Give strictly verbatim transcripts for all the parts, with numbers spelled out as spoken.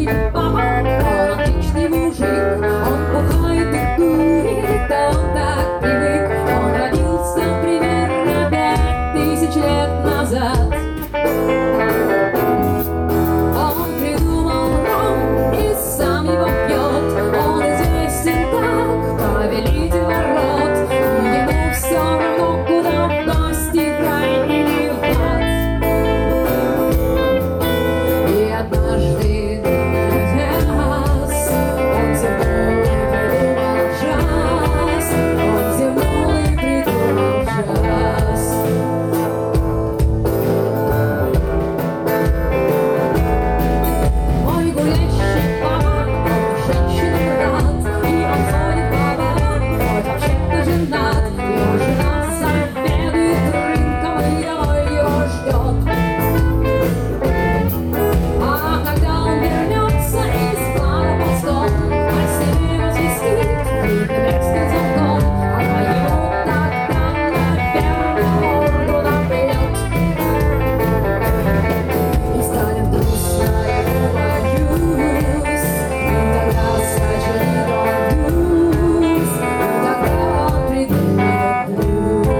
папа, он отличный мужик, он бухает и курит, да он так привык. Он родился примерно пять тысяч лет назад. Он придумал ром и сам его пьет. Он известен как повелитель ворот, и ему все равно, куда в гости, в рай или в ад. И однажды раз он зевнул и придумал ужас. Он зевнул и придумал ужас. Мой гулящий папа, он женщинам рад, и он ходит по барам, хоть вообще-то женат. Его жена заведует рынком и домой его ждет. А когда он вернется из бара постом, постель возвестит криком замком. Она ему тогда, наверное, морду набьет. И станет грустно, я боюсь, и тогда скачет и долбюсь, и тогда он придумает блюз.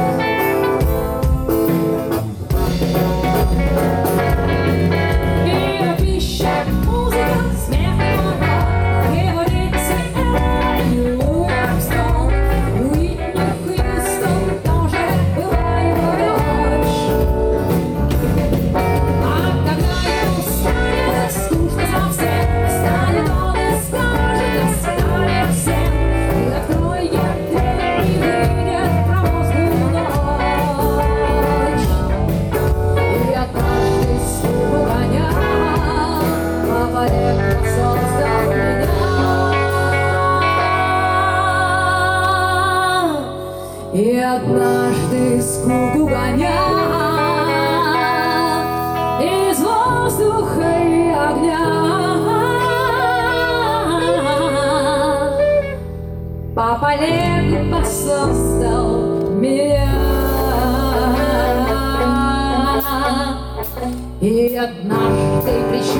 Его пища, музыка, смех и humor, его дети — это Луи Армстронг. Уитни Хьюстон тоже была его дочь. А когда ему станет скучно совсем, встанет он и скажет: до свидания всем. И откроет дверь, и выйдет в промозглую ночь. И однажды скуку гоня, папа Лего создал меня. И однажды скуку гоня из воздуха и огня, папа Лего создал меня. И однажды пришел